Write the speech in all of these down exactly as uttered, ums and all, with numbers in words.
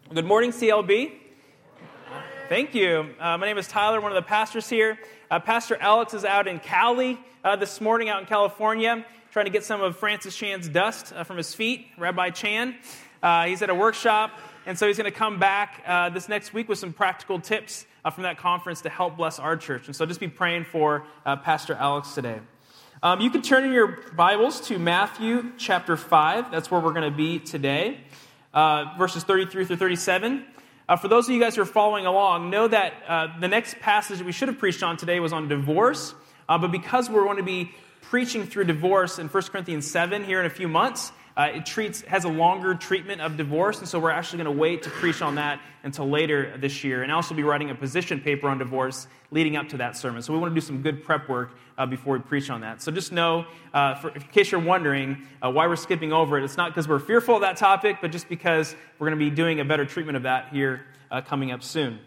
Good morning, C L B. Thank you. Uh, my name is Tyler, one of the pastors here. Uh, Pastor Alex is out in Cali uh, this morning, out in California, trying to get some of Francis Chan's dust uh, from his feet, Rabbi Chan. Uh, he's at a workshop, and so he's going to come back uh, this next week with some practical tips uh, from that conference to help bless our church. And so just be praying for uh, Pastor Alex today. Um, you can turn in your Bibles to Matthew chapter five. That's where we're going to be today. Uh, verses thirty-three through thirty-seven. Uh, for those of you guys who are following along, know that uh, the next passage that we should have preached on today was on divorce. Uh, but because we're going to be preaching through divorce in First Corinthians seven here in a few months, uh, it treats has a longer treatment of divorce. And so we're actually going to wait to preach on that until later this year. And I'll also be writing a position paper on divorce leading up to that sermon. So we want to do some good prep work uh, before we preach on that. So just know, uh, for, in case you're wondering uh, why we're skipping over it, it's not because we're fearful of that topic, but just because we're going to be doing a better treatment of that here uh, coming up soon.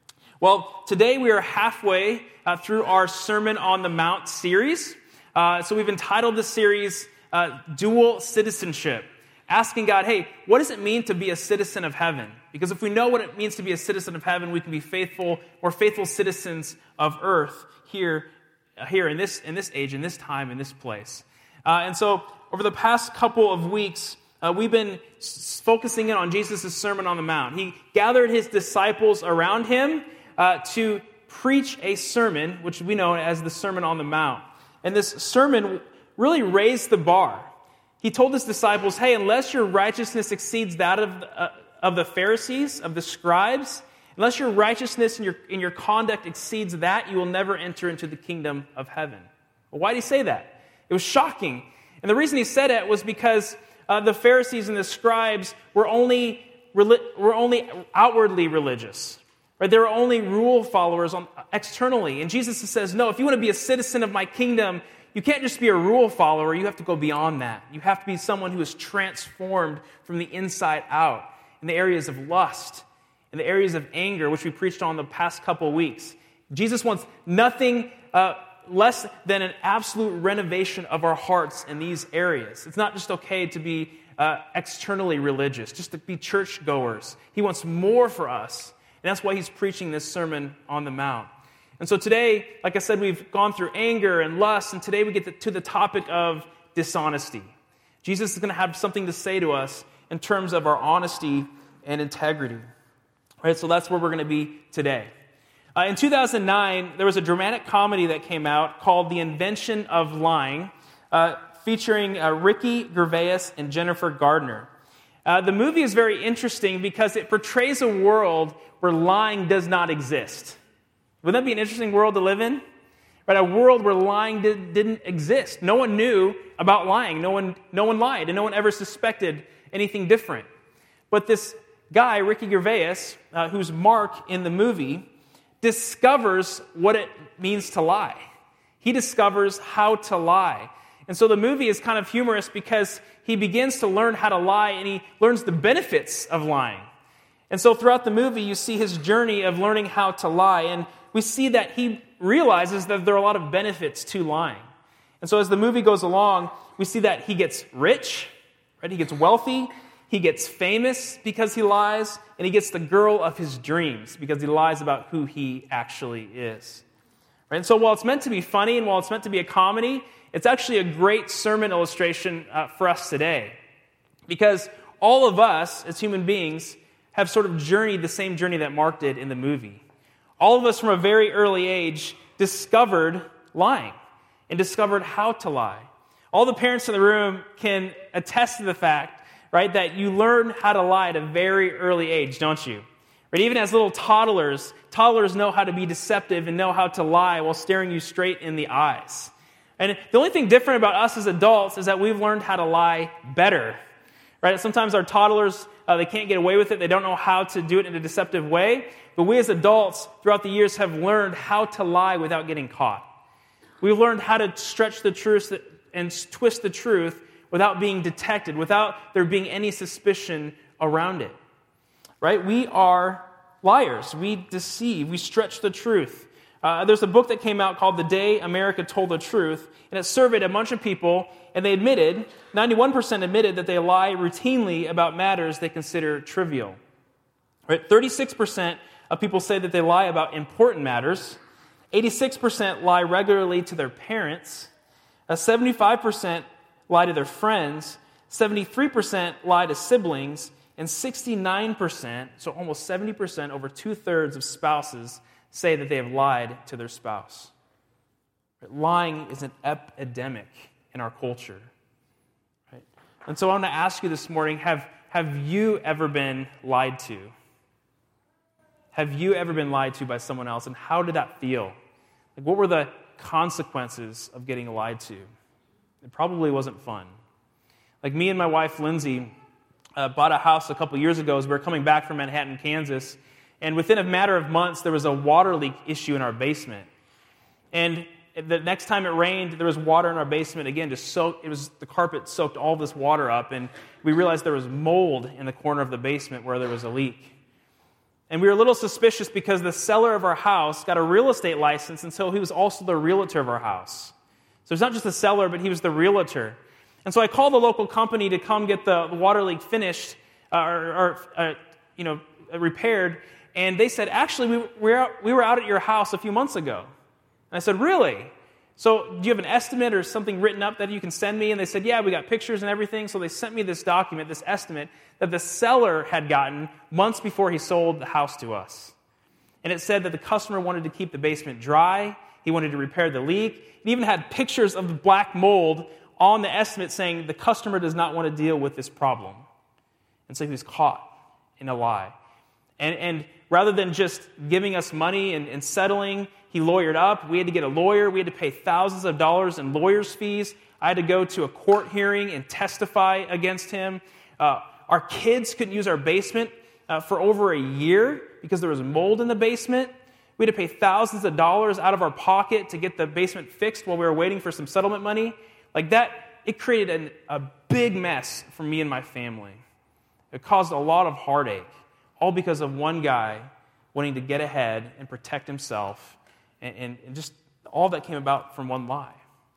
Well, today we are halfway uh, through our Sermon on the Mount series. Uh, so we've entitled this series uh, Dual Citizenship, asking God, hey, what does it mean to be a citizen of heaven? Because if we know what it means to be a citizen of heaven, we can be faithful, more faithful citizens of earth here, uh, here in this in this age, in this time, in this place. Uh, and so over the past couple of weeks, uh, we've been s- focusing in on Jesus' Sermon on the Mount. He gathered his disciples around him uh, to preach a sermon, which we know as the Sermon on the Mount. And this sermon really raised the bar. He told his disciples, hey, unless your righteousness exceeds that of the, uh, of the Pharisees, of the scribes, unless your righteousness and your, and your conduct exceeds that, you will never enter into the kingdom of heaven. Well, why did he say that? It was shocking. And the reason he said it was because uh, the Pharisees and the scribes were only, were only outwardly religious. Right? They were only rule followers on, externally. And Jesus says, no, if you want to be a citizen of my kingdom, you can't just be a rule follower. You have to go beyond that. You have to be someone who is transformed from the inside out in the areas of lust, in the areas of anger, which we preached on the past couple of weeks. Jesus wants nothing uh, less than an absolute renovation of our hearts in these areas. It's not just okay to be uh, externally religious, just to be churchgoers. He wants more for us. And that's why he's preaching this Sermon on the Mount. And so today, like I said, we've gone through anger and lust, and today we get to the topic of dishonesty. Jesus is going to have something to say to us in terms of our honesty and integrity. Right, so that's where we're going to be today. Uh, in two thousand nine, there was a dramatic comedy that came out called The Invention of Lying, uh, featuring uh, Ricky Gervais and Jennifer Gardner. Uh, the movie is very interesting because it portrays a world where lying does not exist. Wouldn't that be an interesting world to live in? Right, a world where lying did, didn't exist. No one knew about lying. No one, no one lied, and no one ever suspected anything different. But this guy, Ricky Gervais, uh, who's Mark in the movie, discovers what it means to lie. He discovers how to lie. And so the movie is kind of humorous because he begins to learn how to lie, and he learns the benefits of lying. And so throughout the movie, you see his journey of learning how to lie, and we see that he realizes that there are a lot of benefits to lying. And so as the movie goes along, we see that he gets rich, right? He gets wealthy, he gets famous because he lies, and he gets the girl of his dreams because he lies about who he actually is. Right? And so while it's meant to be funny and while it's meant to be a comedy, it's actually a great sermon illustration uh, for us today. Because all of us as human beings have sort of journeyed the same journey that Mark did in the movie. All of us from a very early age discovered lying and discovered how to lie. All the parents in the room can attest to the fact, right, that you learn how to lie at a very early age, don't you? Right? Even as little toddlers, toddlers know how to be deceptive and know how to lie while staring you straight in the eyes. And the only thing different about us as adults is that we've learned how to lie better. Right? Sometimes our toddlers, uh, they can't get away with it. They don't know how to do it in a deceptive way. But we as adults, throughout the years, have learned how to lie without getting caught. We've learned how to stretch the truth and twist the truth without being detected, without there being any suspicion around it. Right? We are liars. We deceive. We stretch the truth. Uh, there's a book that came out called The Day America Told the Truth, and it surveyed a bunch of people, and they admitted, ninety-one percent admitted that they lie routinely about matters they consider trivial. Right? thirty-six percent of people say that they lie about important matters. eighty-six percent lie regularly to their parents. Uh, seventy-five percent lie to their friends. seventy-three percent lie to siblings. And sixty-nine percent, so almost seventy percent, over two-thirds of spouses say that they have lied to their spouse. Right? Lying is an epidemic in our culture. Right? And so I want to ask you this morning, have, have you ever been lied to? Have you ever been lied to by someone else, and how did that feel? Like, what were the consequences of getting lied to? It probably wasn't fun. Like me and my wife, Lindsay, uh, bought a house a couple years ago as we were coming back from Manhattan, Kansas, and within a matter of months, there was a water leak issue in our basement. And the next time it rained, there was water in our basement. Again, just soaked, it was the carpet soaked all this water up, and we realized there was mold in the corner of the basement where there was a leak. And we were a little suspicious because the seller of our house got a real estate license, and so he was also the realtor of our house. So he's not just the seller, but he was the realtor. And so I called the local company to come get the water leak finished, uh, or, or uh, you know, repaired, and they said, actually, we, we, were out, we were out at your house a few months ago. And I said, really? So do you have an estimate or something written up that you can send me? And they said, yeah, we got pictures and everything. So they sent me this document, this estimate, that the seller had gotten months before he sold the house to us. And it said that the customer wanted to keep the basement dry. He wanted to repair the leak. It even had pictures of the black mold on the estimate saying the customer does not want to deal with this problem. And so he was caught in a lie. And, and rather than just giving us money and, and settling, he lawyered up. We had to get a lawyer. We had to pay thousands of dollars in lawyer's fees. I had to go to a court hearing and testify against him. Uh, our kids couldn't use our basement uh, for over a year because there was mold in the basement. We had to pay thousands of dollars out of our pocket to get the basement fixed while we were waiting for some settlement money. Like that, it created an, a big mess for me and my family. It caused a lot of heartache, all because of one guy wanting to get ahead and protect himself. And, and, and just all that came about from one lie.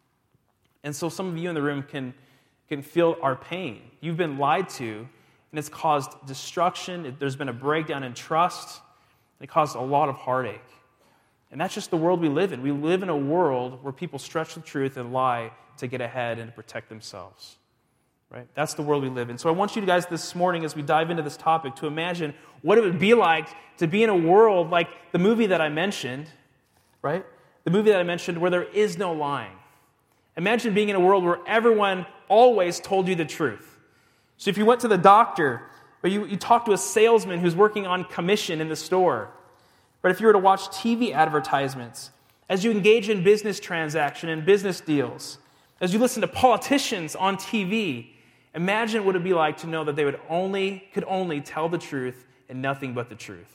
And so some of you in the room can, can feel our pain. You've been lied to, and it's caused destruction. It, there's been a breakdown in trust. It caused a lot of heartache. And that's just the world we live in. We live in a world where people stretch the truth and lie to get ahead and to protect themselves. Right? That's the world we live in. So I want you guys this morning, as we dive into this topic, to imagine what it would be like to be in a world like the movie that I mentioned, right? The movie that I mentioned where there is no lying. Imagine being in a world where everyone always told you the truth. So if you went to the doctor, or you, you talked to a salesman who's working on commission in the store, right? If you were to watch T V advertisements, as you engage in business transaction and business deals, as you listen to politicians on T V, imagine what it would be like to know that they would only could only tell the truth and nothing but the truth.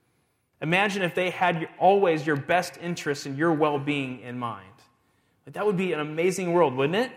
Imagine if they had your, always your best interests and your well-being in mind. Like, that would be an amazing world, wouldn't it?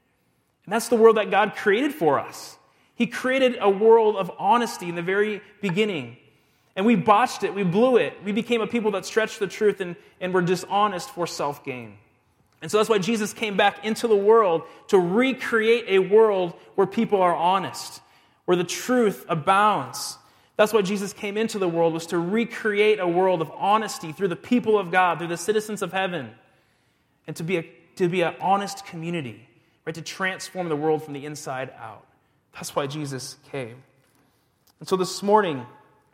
And that's the world that God created for us. He created a world of honesty in the very beginning. And we botched it. We blew it. We became a people that stretched the truth and, and were dishonest for self-gain. And so that's why Jesus came back into the world to recreate a world where people are honest, where the truth abounds. That's why Jesus came into the world, was to recreate a world of honesty through the people of God, through the citizens of heaven, and to be a to be an honest community, right? To transform the world from the inside out. That's why Jesus came. And so this morning,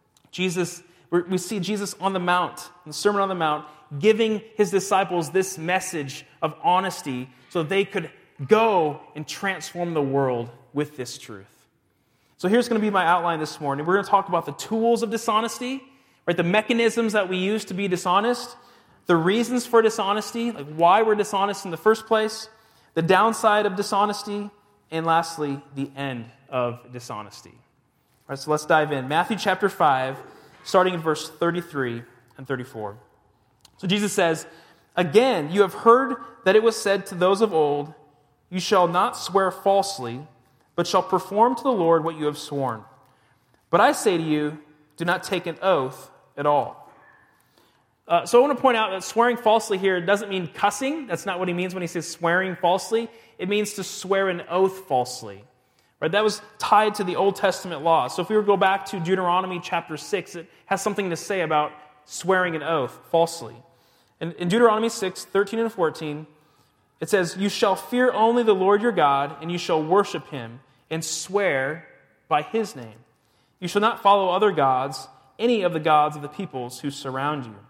Jesus, we see Jesus on the Mount, in the Sermon on the Mount, giving his disciples this message of honesty so that they could go and transform the world with this truth. So here's going to be my outline this morning. We're going to talk about the tools of dishonesty, right? The mechanisms that we use to be dishonest, the reasons for dishonesty, like why we're dishonest in the first place, the downside of dishonesty, and lastly, the end of dishonesty. All right, so let's dive in. Matthew chapter five, starting in verse thirty-three and thirty-four. So Jesus says, "Again, you have heard that it was said to those of old, 'You shall not swear falsely, but shall perform to the Lord what you have sworn.' But I say to you, do not take an oath at all." Uh, so I want to point out that swearing falsely here doesn't mean cussing. That's not what he means when he says swearing falsely. It means to swear an oath falsely. Right? That was tied to the Old Testament law. So if we were to go back to Deuteronomy chapter six, it has something to say about swearing an oath falsely. In, in Deuteronomy six, thirteen and fourteen, it says, "You shall fear only the Lord your God, and you shall worship him, and swear by his name. You shall not follow other gods, any of the gods of the peoples who surround you."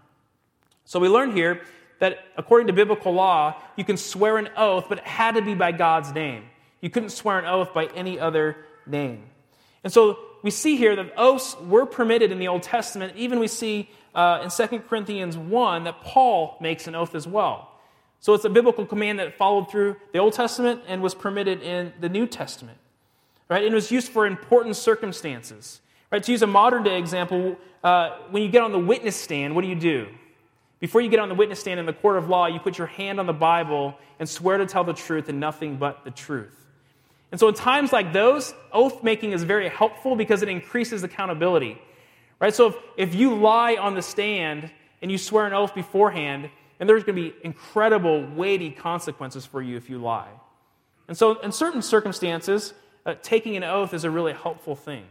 So we learn here that according to biblical law, you can swear an oath, but it had to be by God's name. You couldn't swear an oath by any other name. And so we see here that oaths were permitted in the Old Testament. Even we see uh, in Second Corinthians one that Paul makes an oath as well. So it's a biblical command that followed through the Old Testament and was permitted in the New Testament. Right? And it was used for important circumstances. Right? To use a modern day example, uh, when you get on the witness stand, what do you do? Before you get on the witness stand in the court of law, you put your hand on the Bible and swear to tell the truth and nothing but the truth. And so in times like those, oath-making is very helpful because it increases accountability. Right? So if, if you lie on the stand and you swear an oath beforehand, then there's going to be incredible, weighty consequences for you if you lie. And so in certain circumstances, uh, taking an oath is a really helpful thing.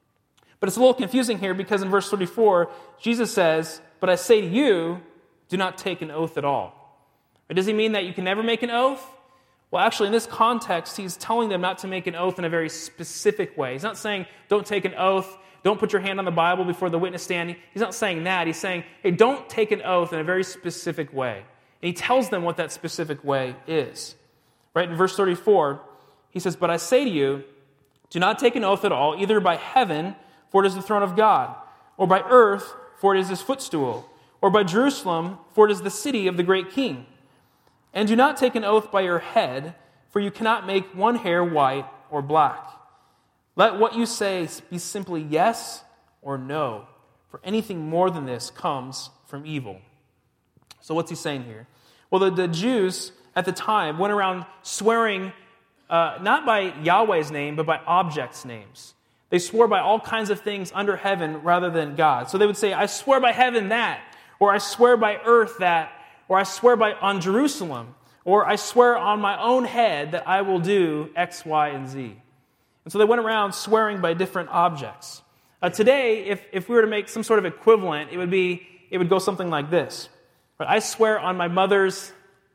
But it's a little confusing here because in verse thirty-four, Jesus says, "But I say to you, do not take an oath at all." Or does he mean that you can never make an oath? Well, actually, in this context, he's telling them not to make an oath in a very specific way. He's not saying, don't take an oath, don't put your hand on the Bible before the witness stand. He's not saying that. He's saying, hey, don't take an oath in a very specific way. And he tells them what that specific way is. Right, in verse thirty-four, he says, "But I say to you, do not take an oath at all, either by heaven, for it is the throne of God, or by earth, for it is his footstool, or by Jerusalem, for it is the city of the great king. And do not take an oath by your head, for you cannot make one hair white or black. Let what you say be simply yes or no, for anything more than this comes from evil." So what's he saying here? Well, the, the Jews at the time went around swearing uh, not by Yahweh's name, but by objects' names. They swore by all kinds of things under heaven rather than God. So they would say, "I swear by heaven that," or "I swear by earth that," or "I swear by on Jerusalem," or "I swear on my own head that I will do X, Y, and Z." And so they went around swearing by different objects. Uh, today, if, if we were to make some sort of equivalent, it would be it would go something like this. But "I swear on my mother's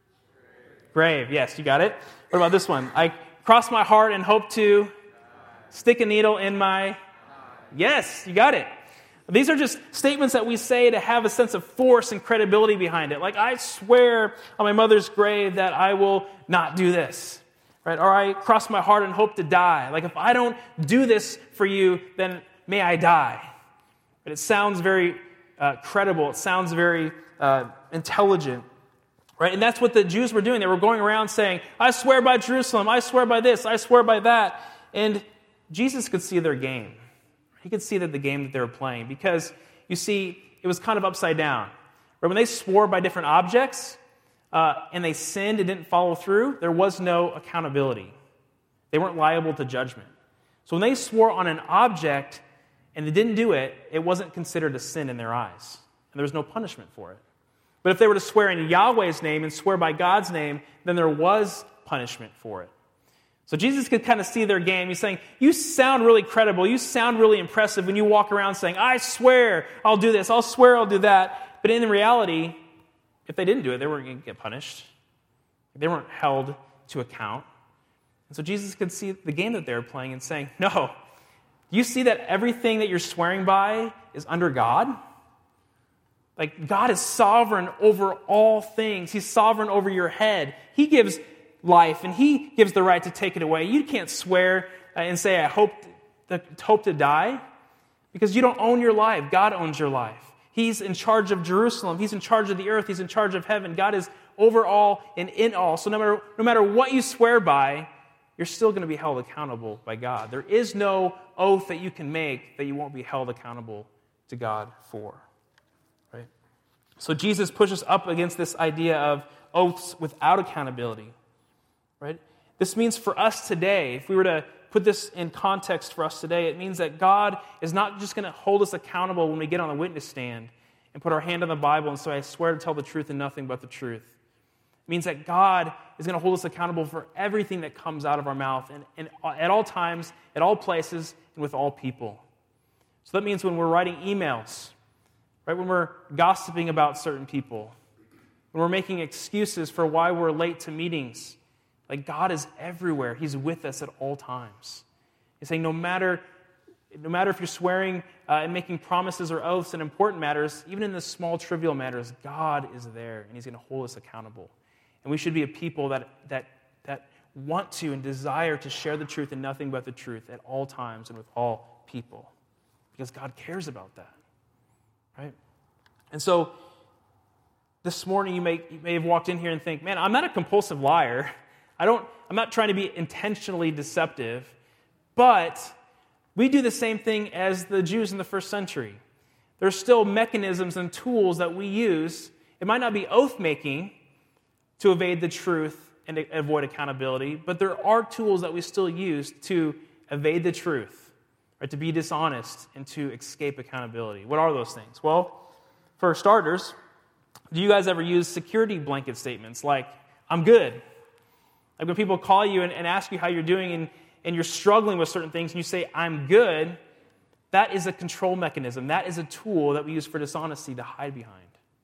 grave." Yes, you got it. What about this one? "I cross my heart and hope to stick a needle in my..." Yes, you got it. These are just statements that we say to have a sense of force and credibility behind it. Like, "I swear on my mother's grave that I will not do this." Right? Or "I cross my heart and hope to die." Like, if I don't do this for you, then may I die. But it sounds very uh, credible. It sounds very uh, intelligent. Right? And that's what the Jews were doing. They were going around saying, "I swear by Jerusalem. I swear by this. I swear by that." And Jesus could see their game. He could see that the game that they were playing because, you see, it was kind of upside down. Right? When they swore by different objects uh, and they sinned and didn't follow through, there was no accountability. They weren't liable to judgment. So when they swore on an object and they didn't do it, it wasn't considered a sin in their eyes. And there was no punishment for it. But if they were to swear in Yahweh's name and swear by God's name, then there was punishment for it. So Jesus could kind of see their game. He's saying, you sound really credible. You sound really impressive when you walk around saying, "I swear I'll do this. I'll swear I'll do that." But in reality, if they didn't do it, they weren't going to get punished. They weren't held to account. And so Jesus could see the game that they were playing and saying, no, you see that everything that you're swearing by is under God? Like, God is sovereign over all things. He's sovereign over your head. He gives life, and He gives the right to take it away. You can't swear and say, "I hope to, hope to die," because you don't own your life. God owns your life. He's in charge of Jerusalem. He's in charge of the earth. He's in charge of heaven. God is over all and in all. So no matter, no matter what you swear by, you're still going to be held accountable by God. There is no oath that you can make that you won't be held accountable to God for. Right? So Jesus pushes up against this idea of oaths without accountability. Right? This means for us today, if we were to put this in context for us today, it means that God is not just going to hold us accountable when we get on the witness stand and put our hand on the Bible and say, "I swear to tell the truth and nothing but the truth." It means that God is going to hold us accountable for everything that comes out of our mouth and, and at all times, at all places, and with all people. So that means when we're writing emails, right, when we're gossiping about certain people, when we're making excuses for why we're late to meetings, like God is everywhere. He's with us at all times. He's saying no matter, no matter if you're swearing uh, and making promises or oaths in important matters, even in the small trivial matters, God is there and He's going to hold us accountable. And we should be a people that that that want to and desire to share the truth and nothing but the truth at all times and with all people. Because God cares about that. Right? And so this morning you may you may have walked in here and think, man, I'm not a compulsive liar. I don't I'm not trying to be intentionally deceptive, but we do the same thing as the Jews in the first century. There's still mechanisms and tools that we use. It might not be oath-making to evade the truth and avoid accountability, but there are tools that we still use to evade the truth, right? To be dishonest and to escape accountability. What are those things? Well, for starters, do you guys ever use security blanket statements like, I'm good? Like when people call you and, and ask you how you're doing and, and you're struggling with certain things and you say, I'm good, that is a control mechanism. That is a tool that we use for dishonesty to hide behind.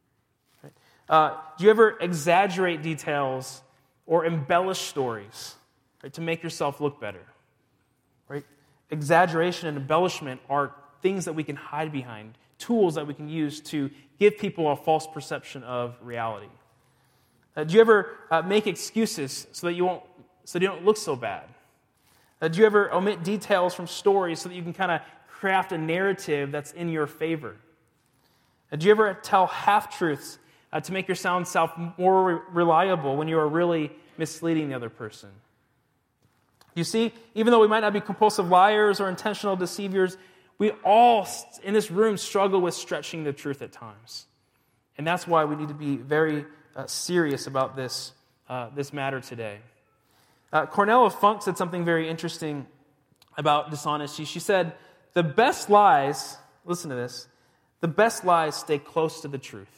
Uh, do you ever exaggerate details or embellish stories, right, to make yourself look better? Right? Exaggeration and embellishment are things that we can hide behind, tools that we can use to give people a false perception of reality. Uh, do you ever uh, make excuses so that you won't, so you don't look so bad? Uh, do you ever omit details from stories so that you can kind of craft a narrative that's in your favor? Uh, do you ever tell half-truths Uh, to make yourself more re- reliable when you are really misleading the other person? You see, even though we might not be compulsive liars or intentional deceivers, we all in this room struggle with stretching the truth at times. And that's why we need to be very uh, serious about this, uh, this matter today. Uh, Cornella Funk said something very interesting about dishonesty. She said, the best lies, listen to this, the best lies stay close to the truth.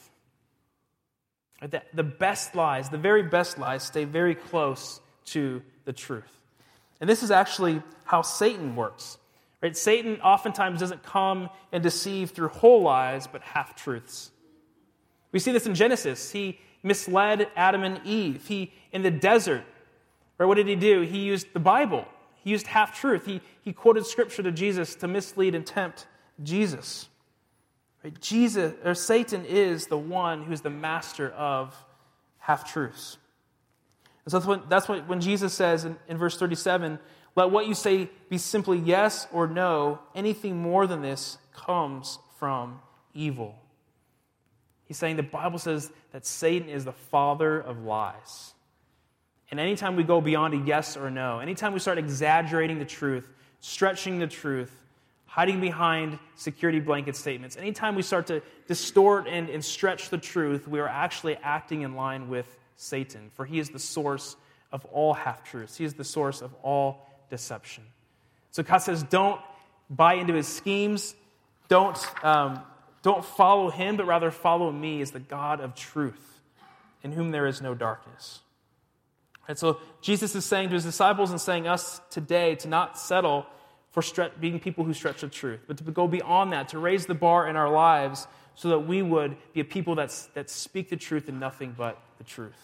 The best lies, the very best lies, stay very close to the truth. And this is actually how Satan works. Right? Satan oftentimes doesn't come and deceive through whole lies, but half-truths. We see this in Genesis. He misled Adam and Eve. He, in the desert, right, what did he do? He used the Bible. He used half-truth. He, he quoted Scripture to Jesus to mislead and tempt Jesus. Right? Jesus, or Satan is the one who's the master of half-truths. And so that's what, that's what when Jesus says in, in verse thirty-seven, let what you say be simply yes or no. Anything more than this comes from evil. He's saying the Bible says that Satan is the father of lies. And anytime we go beyond a yes or no, anytime we start exaggerating the truth, stretching the truth, hiding behind security blanket statements, anytime we start to distort and, and stretch the truth, we are actually acting in line with Satan, for he is the source of all half-truths. He is the source of all deception. So God says, don't buy into his schemes. Don't, um, don't follow him, but rather follow me as the God of truth, in whom there is no darkness. And so Jesus is saying to his disciples and saying us today to not settle for stre- being people who stretch the truth, but to go beyond that, to raise the bar in our lives so that we would be a people that's, that speak the truth and nothing but the truth.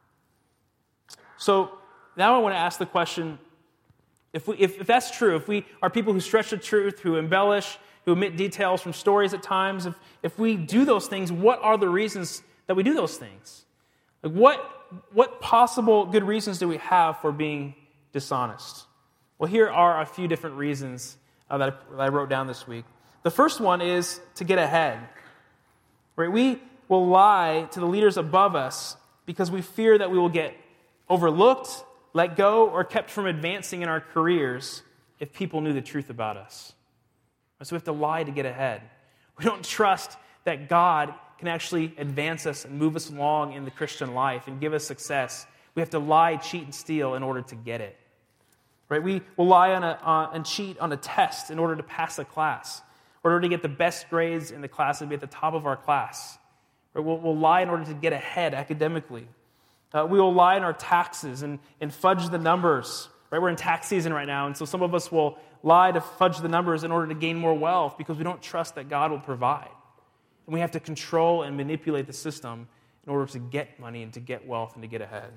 So now I want to ask the question, if, we, if, if that's true, if we are people who stretch the truth, who embellish, who omit details from stories at times, if, if we do those things, what are the reasons that we do those things? Like what, what possible good reasons do we have for being dishonest? Well, here are a few different reasons uh, that, I, that I wrote down this week. The first one is to get ahead. Right? We will lie to the leaders above us because we fear that we will get overlooked, let go, or kept from advancing in our careers if people knew the truth about us. So we have to lie to get ahead. We don't trust that God can actually advance us and move us along in the Christian life and give us success. We have to lie, cheat, and steal in order to get it. Right? We will lie on a, uh, and cheat on a test in order to pass a class, in order to get the best grades in the class and be at the top of our class. Right? We'll, we'll lie in order to get ahead academically. Uh, we will lie in our taxes and, and fudge the numbers. Right? We're in tax season right now, and so some of us will lie to fudge the numbers in order to gain more wealth because we don't trust that God will provide. And we have to control and manipulate the system in order to get money and to get wealth and to get ahead.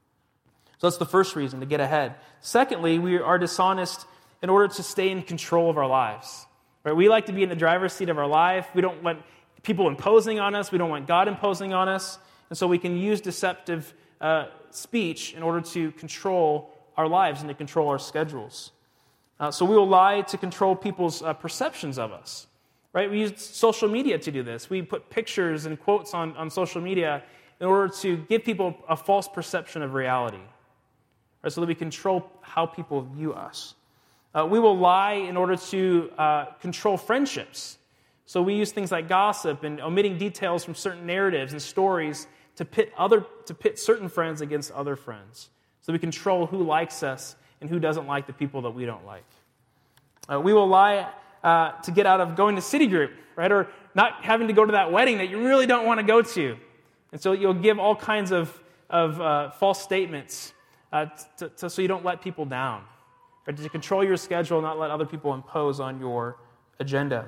So that's the first reason, to get ahead. Secondly, we are dishonest in order to stay in control of our lives. Right? We like to be in the driver's seat of our life. We don't want people imposing on us. We don't want God imposing on us. And so we can use deceptive uh, speech in order to control our lives and to control our schedules. Uh, so we will lie to control people's uh, perceptions of us. Right? We use social media to do this. We put pictures and quotes on, on social media in order to give people a false perception of reality. Right? So that we control how people view us. Uh, we will lie in order to uh, control friendships. So we use things like gossip and omitting details from certain narratives and stories to pit other to pit certain friends against other friends. So we control who likes us and who doesn't like the people that we don't like. Uh, we will lie uh, to get out of going to Citigroup, right, or not having to go to that wedding that you really don't want to go to. And so you'll give all kinds of, of uh, false statements uh, to, to, so you don't let people down. Right, to control your schedule, not let other people impose on your agenda.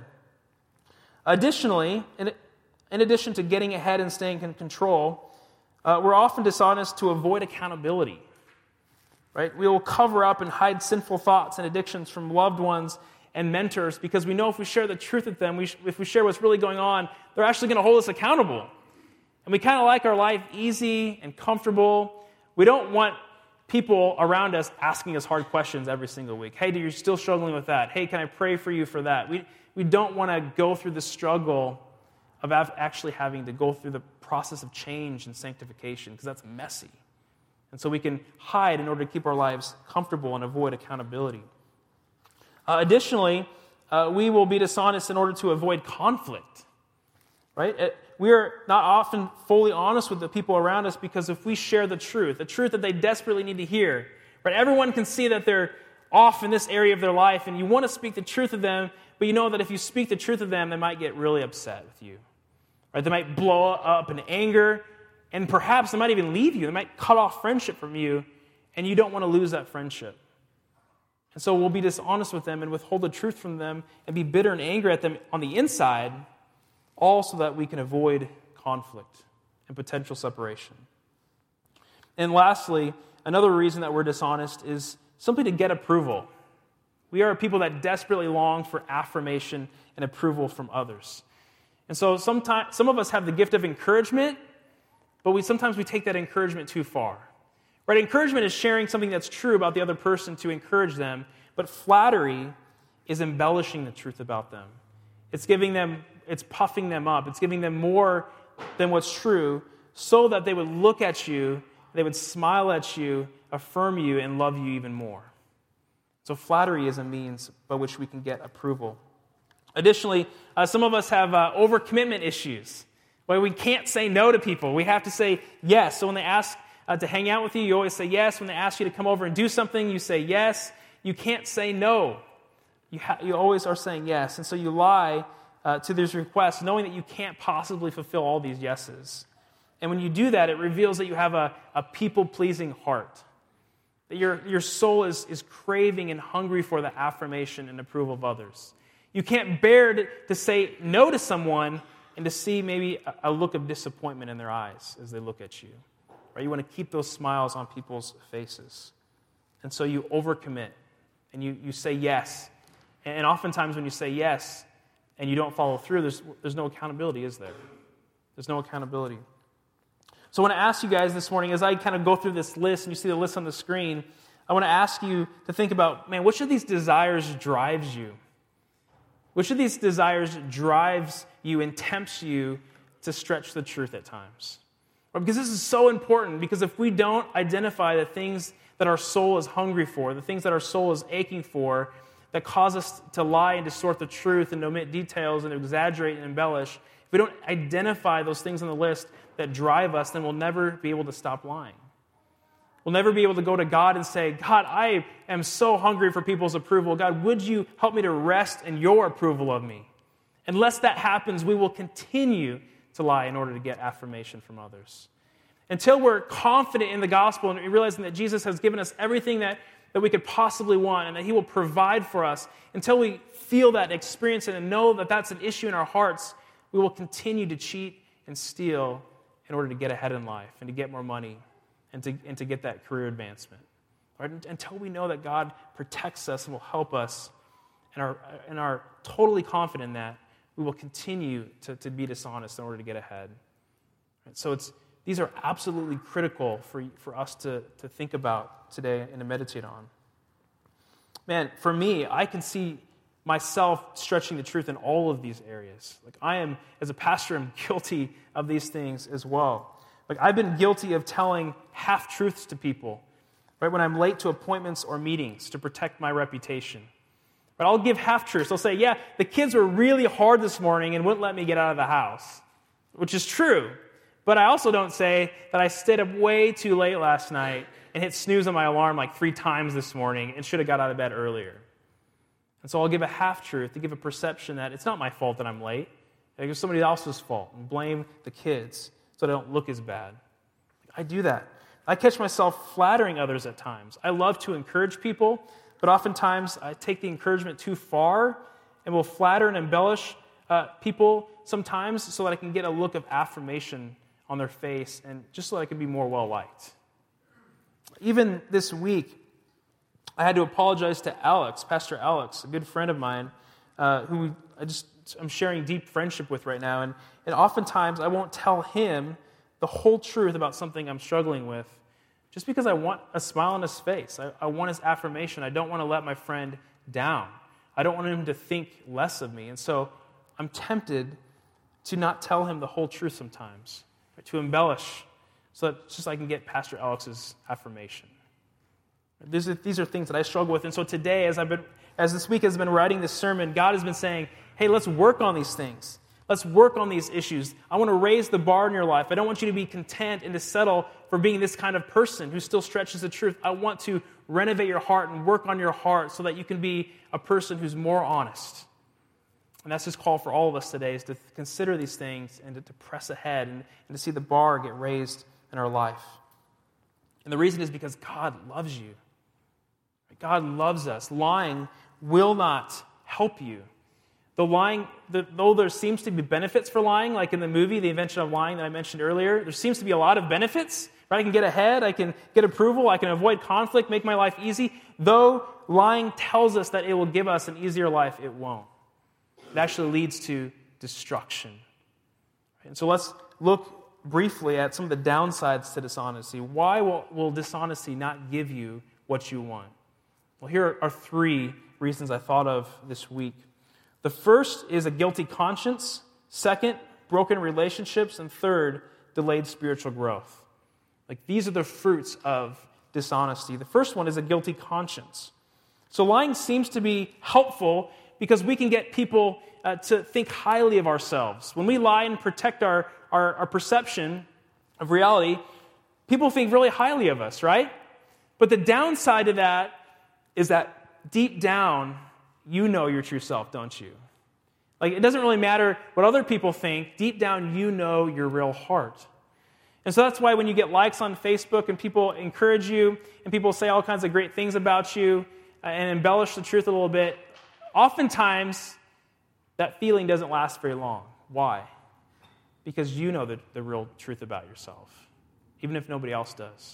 Additionally, in, in addition to getting ahead and staying in control, uh, we're often dishonest to avoid accountability. Right? We will cover up and hide sinful thoughts and addictions from loved ones and mentors because we know if we share the truth with them, we sh- if we share what's really going on, they're actually going to hold us accountable. And we kind of like our life easy and comfortable. We don't want people around us asking us hard questions every single week. Hey, do you still struggling with that? Hey, can I pray for you for that? We we don't want to go through the struggle of actually having to go through the process of change and sanctification because that's messy. And so we can hide in order to keep our lives comfortable and avoid accountability. Uh, additionally, uh, we will be dishonest in order to avoid conflict. Right? It, we are not often fully honest with the people around us because if we share the truth, the truth that they desperately need to hear, right? Everyone can see that they're off in this area of their life, and you want to speak the truth of them, but you know that if you speak the truth of them, they might get really upset with you. Right? They might blow up in anger, and perhaps they might even leave you. They might cut off friendship from you, and you don't want to lose that friendship. And so we'll be dishonest with them and withhold the truth from them and be bitter and angry at them on the inside, all so that we can avoid conflict and potential separation. And lastly, another reason that we're dishonest is simply to get approval. We are people that desperately long for affirmation and approval from others. And so sometimes, some of us have the gift of encouragement, but we sometimes we take that encouragement too far. Right? Encouragement is sharing something that's true about the other person to encourage them, but flattery is embellishing the truth about them. It's giving them, it's puffing them up. It's giving them more than what's true so that they would look at you, they would smile at you, affirm you, and love you even more. So flattery is a means by which we can get approval. Additionally, uh, some of us have uh, overcommitment issues, where we can't say no to people. We have to say yes. So when they ask uh, to hang out with you, you always say yes. When they ask you to come over and do something, you say yes. You can't say no. You, ha- you always are saying yes. And so you lie uh, to these requests, knowing that you can't possibly fulfill all these yeses. And when you do that, it reveals that you have a, a people-pleasing heart. That your, your soul is, is craving and hungry for the affirmation and approval of others. You can't bear to, to say no to someone and to see maybe a, a look of disappointment in their eyes as they look at you. Right? You want to keep those smiles on people's faces. And so you overcommit and you, you say yes. And oftentimes when you say yes and you don't follow through, there's, there's no accountability, is there? There's no accountability. So I want to ask you guys this morning, as I kind of go through this list, and you see the list on the screen, I want to ask you to think about, man, which of these desires drives you? Which of these desires drives you and tempts you to stretch the truth at times? Or because this is so important, because if we don't identify the things that our soul is hungry for, the things that our soul is aching for, that cause us to lie and distort the truth and omit details and exaggerate and embellish, if we don't identify those things on the list that drive us, then we'll never be able to stop lying. We'll never be able to go to God and say, God, I am so hungry for people's approval. God, would you help me to rest in your approval of me? Unless that happens, we will continue to lie in order to get affirmation from others. Until we're confident in the gospel and realizing that Jesus has given us everything that, that we could possibly want and that he will provide for us, until we feel that, experience it, and know that that's an issue in our hearts, we will continue to cheat and steal in order to get ahead in life and to get more money and to, and to get that career advancement. Right? Until we know that God protects us and will help us and are, and are totally confident in that, we will continue to, to be dishonest in order to get ahead. Right? So it's these are absolutely critical for, for us to, to think about today and to meditate on. Man, for me, I can see myself stretching the truth in all of these areas. Like I am, as a pastor, I'm guilty of these things as well. Like I've been guilty of telling half-truths to people, right, when I'm late to appointments or meetings to protect my reputation. But I'll give half-truths. I'll say, yeah, the kids were really hard this morning and wouldn't let me get out of the house, which is true. But I also don't say that I stayed up way too late last night and hit snooze on my alarm like three times this morning and should have got out of bed earlier. And so I'll give a half-truth to give a perception that it's not my fault that I'm late. I give somebody else's fault and blame the kids so they don't look as bad. I do that. I catch myself flattering others at times. I love to encourage people, but oftentimes I take the encouragement too far and will flatter and embellish uh, people sometimes so that I can get a look of affirmation on their face and just so that I can be more well-liked. Even this week, I had to apologize to Alex, Pastor Alex, a good friend of mine, uh, who I just I'm sharing deep friendship with right now, and, and oftentimes I won't tell him the whole truth about something I'm struggling with, just because I want a smile on his face. I, I want his affirmation. I don't want to let my friend down. I don't want him to think less of me, and so I'm tempted to not tell him the whole truth sometimes, right, to embellish, so that just I can get Pastor Alex's affirmation. These are, these are things that I struggle with. And so today, as I've been, as this week has been writing this sermon, God has been saying, hey, let's work on these things. Let's work on these issues. I want to raise the bar in your life. I don't want you to be content and to settle for being this kind of person who still stretches the truth. I want to renovate your heart and work on your heart so that you can be a person who's more honest. And that's his call for all of us today, is to consider these things and to, to press ahead and, and to see the bar get raised in our life. And the reason is because God loves you. God loves us. Lying will not help you. The lying, the, though there seems to be benefits for lying, like in the movie, The Invention of Lying that I mentioned earlier, there seems to be a lot of benefits. Right? I can get ahead, I can get approval, I can avoid conflict, make my life easy. Though lying tells us that it will give us an easier life, it won't. It actually leads to destruction. And so let's look briefly at some of the downsides to dishonesty. Why will, will dishonesty not give you what you want? Well, here are three reasons I thought of this week. The first is a guilty conscience. Second, broken relationships. And third, delayed spiritual growth. Like, these are the fruits of dishonesty. The first one is a guilty conscience. So lying seems to be helpful because we can get people uh, to think highly of ourselves. When we lie and protect our, our, our perception of reality, people think really highly of us, right? But the downside of that is that deep down, you know your true self, don't you? Like, it doesn't really matter what other people think. Deep down, you know your real heart. And so that's why when you get likes on Facebook and people encourage you and people say all kinds of great things about you uh, and embellish the truth a little bit, oftentimes that feeling doesn't last very long. Why? Because you know the, the real truth about yourself, even if nobody else does.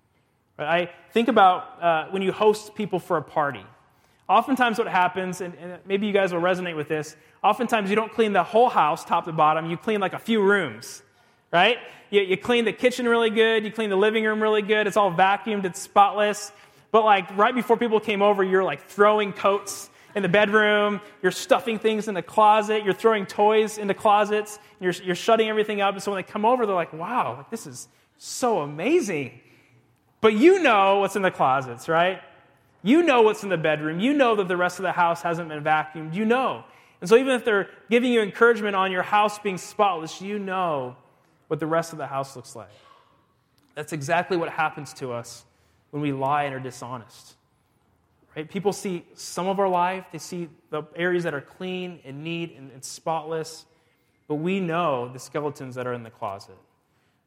I think about uh, when you host people for a party. Oftentimes what happens, and, and maybe you guys will resonate with this, oftentimes you don't clean the whole house, top to bottom, you clean like a few rooms, right? You, you clean the kitchen really good, you clean the living room really good, it's all vacuumed, it's spotless, but like right before people came over, you're like throwing coats in the bedroom, you're stuffing things in the closet, you're throwing toys into closets, you're, you're shutting everything up, and so when they come over, they're like, wow, like, this is so amazing. But you know what's in the closets, right? You know what's in the bedroom. You know that the rest of the house hasn't been vacuumed. You know. And so even if they're giving you encouragement on your house being spotless, you know what the rest of the house looks like. That's exactly what happens to us when we lie and are dishonest. Right? People see some of our life. They see the areas that are clean and neat and, and spotless. But we know the skeletons that are in the closet.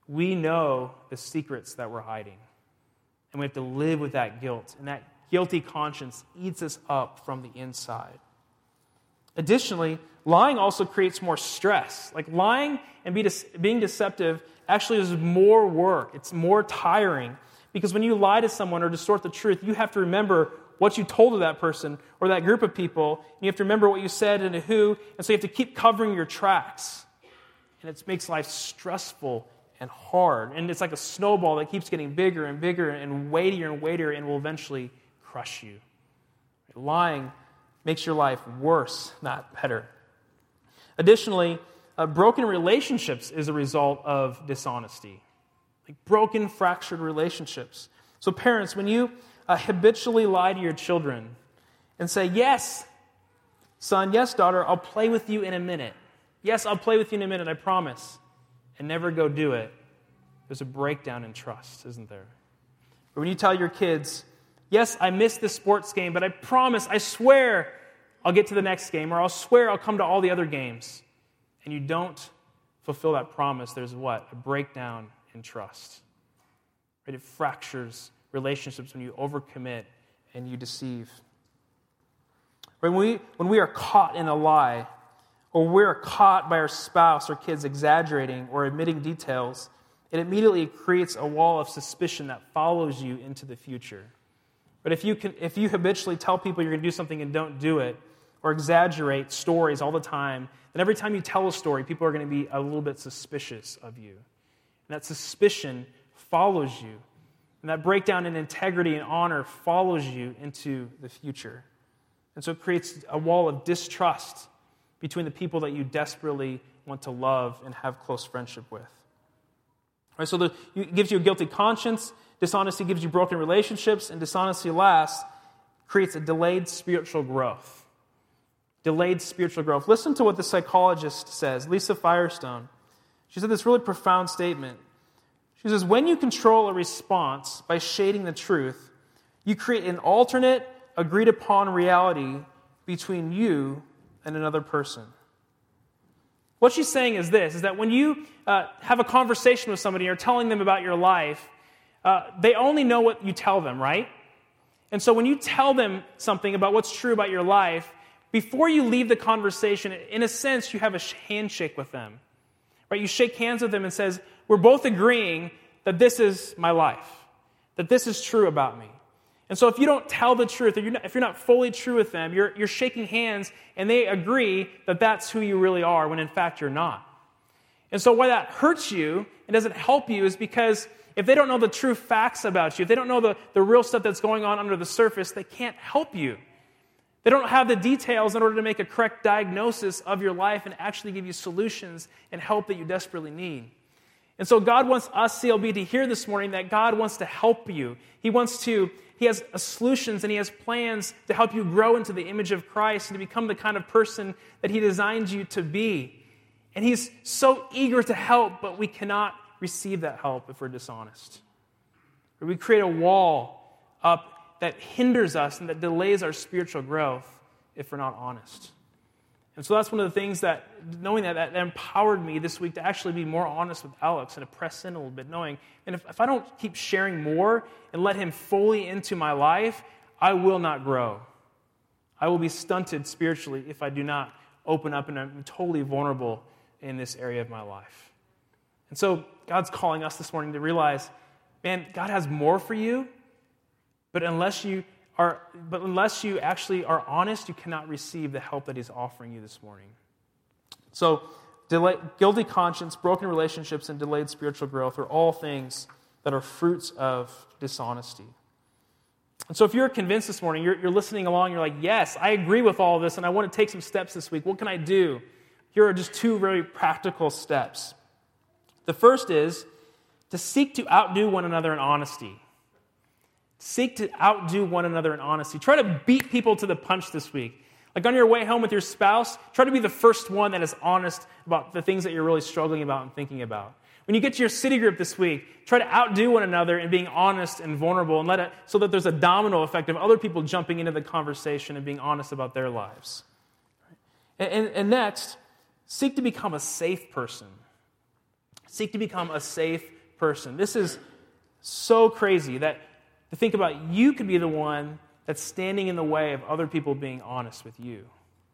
we know the secrets that we're hiding. And we have to live with that guilt. And that guilty conscience eats us up from the inside. Additionally, lying also creates more stress. Like lying and be de- being deceptive actually is more work. It's more tiring. Because when you lie to someone or distort the truth, you have to remember what you told to that person or that group of people. And you have to remember what you said and to who. And so you have to keep covering your tracks. And it makes life stressful and hard. And it's like a snowball that keeps getting bigger and bigger and weightier and weightier and will eventually crush you. Lying makes your life worse, not better. Additionally, uh, broken relationships is a result of dishonesty. Like broken, fractured relationships. So parents, when you uh, habitually lie to your children and say, yes, son, yes, daughter, I'll play with you in a minute. Yes, I'll play with you in a minute, I promise. And never go do it. There's a breakdown in trust, isn't there? Or when you tell your kids, yes, I missed this sports game, but I promise, I swear I'll get to the next game, or I'll swear I'll come to all the other games. And you don't fulfill that promise, there's what? A breakdown in trust. Right? It fractures relationships when you overcommit and you deceive. When we, when we are caught in a lie, or we're caught by our spouse or kids exaggerating or admitting details, it immediately creates a wall of suspicion that follows you into the future. But if you can, if you habitually tell people you're going to do something and don't do it, or exaggerate stories all the time, then every time you tell a story, people are going to be a little bit suspicious of you. And that suspicion follows you. And that breakdown in integrity and honor follows you into the future. And so it creates a wall of distrust between the people that you desperately want to love and have close friendship with. All right, so the, it gives you a guilty conscience, dishonesty gives you broken relationships, and dishonesty last creates a delayed spiritual growth. Delayed spiritual growth. Listen to what the psychologist says, Lisa Firestone. She said this really profound statement. She says, when you control a response by shading the truth, you create an alternate, agreed-upon reality between you and another person. What she's saying is this, is that when you uh, have a conversation with somebody or telling them about your life, uh, they only know what you tell them, right? And so when you tell them something about what's true about your life, before you leave the conversation, in a sense, you have a handshake with them. Right? You shake hands with them and says, we're both agreeing that this is my life, that this is true about me. And so if you don't tell the truth, if you're not, if you're not fully true with them, you're, you're shaking hands and they agree that that's who you really are when in fact you're not. And so why that hurts you and doesn't help you is because if they don't know the true facts about you, if they don't know the, the real stuff that's going on under the surface, they can't help you. They don't have the details in order to make a correct diagnosis of your life and actually give you solutions and help that you desperately need. And so God wants us, C L B, to hear this morning that God wants to help you. He wants to, He has solutions and He has plans to help you grow into the image of Christ and to become the kind of person that He designed you to be. And He's so eager to help, but we cannot receive that help if we're dishonest. Or we create a wall up that hinders us and that delays our spiritual growth if we're not honest. And so that's one of the things that, knowing that, that empowered me this week to actually be more honest with Alex and to press in a little bit, knowing, and if, if I don't keep sharing more and let him fully into my life, I will not grow. I will be stunted spiritually if I do not open up and I'm totally vulnerable in this area of my life. And so God's calling us this morning to realize, man, God has more for you, but unless you Are, but unless you actually are honest, you cannot receive the help that He's offering you this morning. So, delay, guilty conscience, broken relationships, and delayed spiritual growth are all things that are fruits of dishonesty. And so if you're convinced this morning, you're, you're listening along, you're like, yes, I agree with all of this, and I want to take some steps this week. What can I do? Here are just two very practical steps. The first is to seek to outdo one another in honesty. Seek to outdo one another in honesty. Try to beat people to the punch this week. Like on your way home with your spouse, try to be the first one that is honest about the things that you're really struggling about and thinking about. When you get to your city group this week, try to outdo one another in being honest and vulnerable and let it so that there's a domino effect of other people jumping into the conversation and being honest about their lives. And, and, and next, seek to become a safe person. Seek to become a safe person. This is so crazy that to think about you could be the one that's standing in the way of other people being honest with you.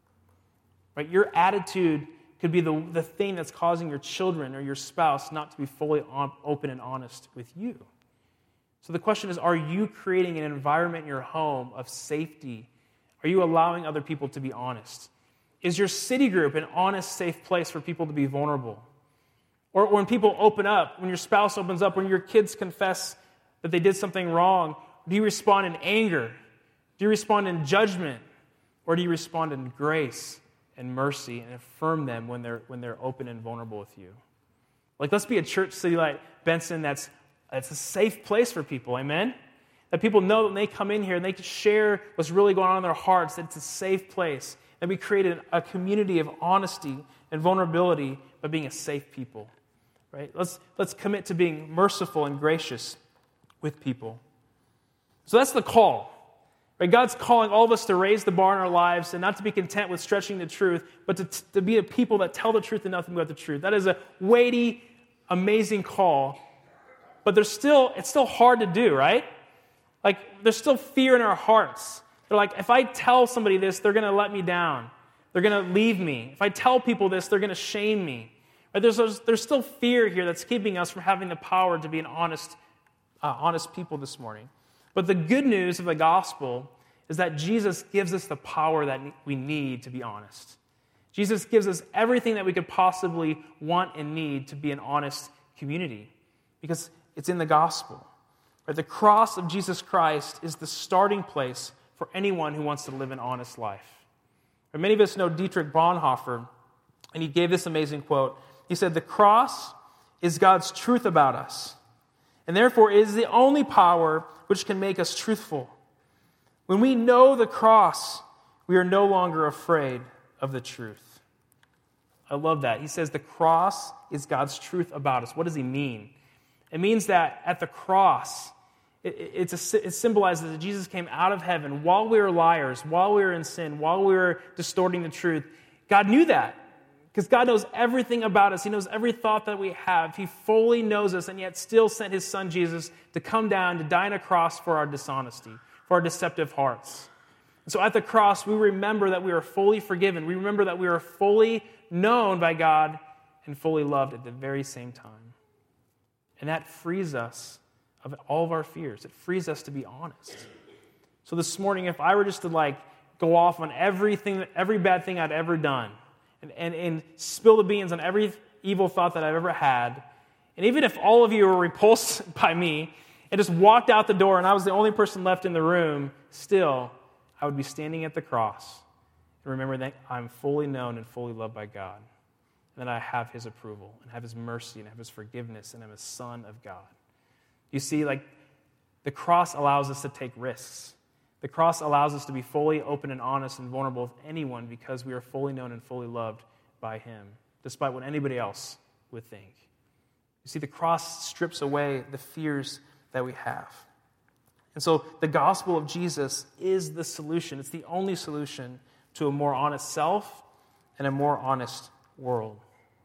Right? Your attitude could be the, the thing that's causing your children or your spouse not to be fully on, open and honest with you. So the question is, are you creating an environment in your home of safety? Are you allowing other people to be honest? Is your city group an honest, safe place for people to be vulnerable? Or when people open up, when your spouse opens up, when your kids confess that they did something wrong, do you respond in anger? Do you respond in judgment? Or do you respond in grace and mercy and affirm them when they're when they're open and vulnerable with you? Like, let's be a church city like Benson that's, that's a safe place for people, amen? That people know that when they come in here and they can share what's really going on in their hearts, that it's a safe place. That we created a community of honesty and vulnerability by being a safe people. Right? Let's, let's commit to being merciful and gracious with people. So that's the call. Right? God's calling all of us to raise the bar in our lives and not to be content with stretching the truth, but to, to be a people that tell the truth and nothing but the truth. That is a weighty, amazing call. But there's still, it's still hard to do, right? Like, there's still fear in our hearts. They're like, if I tell somebody this, they're going to let me down. They're going to leave me. If I tell people this, they're going to shame me. Right? There's, there's, there's still fear here that's keeping us from having the power to be an honest, uh, honest people this morning. But the good news of the gospel is that Jesus gives us the power that we need to be honest. Jesus gives us everything that we could possibly want and need to be an honest community because it's in the gospel. Right? The cross of Jesus Christ is the starting place for anyone who wants to live an honest life. And many of us know Dietrich Bonhoeffer, and he gave this amazing quote. He said, "The cross is God's truth about us, and therefore it is the only power which can make us truthful. When we know the cross, we are no longer afraid of the truth." I love that. He says the cross is God's truth about us. What does he mean? It means that at the cross, it, it's a, it symbolizes that Jesus came out of heaven while we were liars, while we were in sin, while we were distorting the truth. God knew that because God knows everything about us. He knows every thought that we have. He fully knows us and yet still sent his son Jesus to come down, to die on a cross for our dishonesty, for our deceptive hearts. And so at the cross, we remember that we are fully forgiven. We remember that we are fully known by God and fully loved at the very same time. And that frees us of all of our fears. It frees us to be honest. So this morning, if I were just to like go off on everything, every bad thing I'd ever done, and, and, and spill the beans on every evil thought that I've ever had, and even if all of you were repulsed by me and just walked out the door and I was the only person left in the room, still, I would be standing at the cross and remember that I'm fully known and fully loved by God. And that I have his approval and have his mercy and have his forgiveness and I'm a son of God. You see, like, the cross allows us to take risks. The cross allows us to be fully open and honest and vulnerable with anyone because we are fully known and fully loved by him, despite what anybody else would think. You see, the cross strips away the fears that we have. And so the gospel of Jesus is the solution. It's the only solution to a more honest self and a more honest world.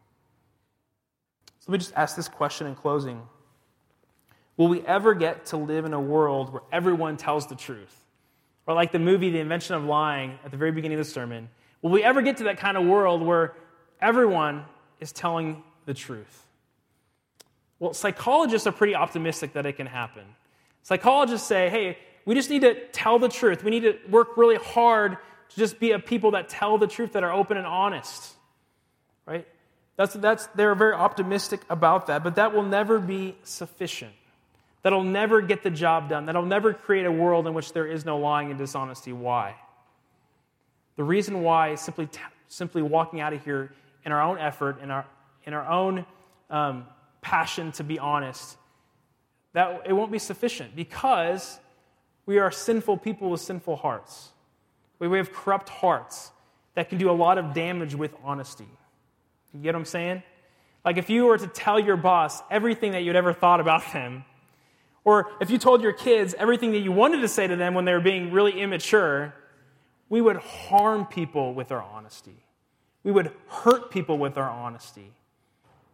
So let me just ask this question in closing. Will we ever get to live in a world where everyone tells the truth? Or like the movie The Invention of Lying at the very beginning of the sermon, will we ever get to that kind of world where everyone is telling the truth? Well, psychologists are pretty optimistic that it can happen. Psychologists say, hey, we just need to tell the truth. We need to work really hard to just be a people that tell the truth, that are open and honest. Right? That's, that's, they're very optimistic about that, but that will never be sufficient. That'll never get the job done. That'll never create a world in which there is no lying and dishonesty. Why? The reason why is simply, simply walking out of here in our own effort, in our, in our own um, passion to be honest, that it won't be sufficient because we are sinful people with sinful hearts. We have corrupt hearts that can do a lot of damage with honesty. You get what I'm saying? Like if you were to tell your boss everything that you'd ever thought about them, or if you told your kids everything that you wanted to say to them when they were being really immature, we would harm people with our honesty. We would hurt people with our honesty.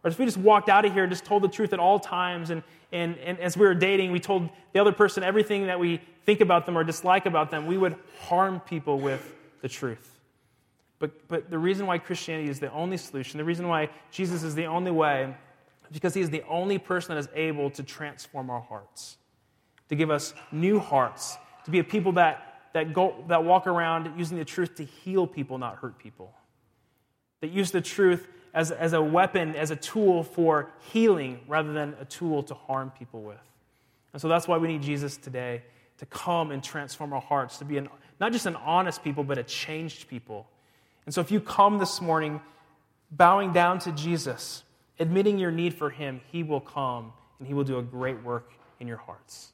Or if we just walked out of here and just told the truth at all times, and, and, and as we were dating, we told the other person everything that we think about them or dislike about them, we would harm people with the truth. But, but the reason why Christianity is the only solution, the reason why Jesus is the only way, is because he is the only person that is able to transform our hearts, to give us new hearts, to be a people that, that, go, that walk around using the truth to heal people, not hurt people, that use the truth as, as a weapon, as a tool for healing rather than a tool to harm people with. And so that's why we need Jesus today to come and transform our hearts, to be an, not just an honest people, but a changed people. And so if you come this morning bowing down to Jesus, admitting your need for him, he will come and he will do a great work in your hearts.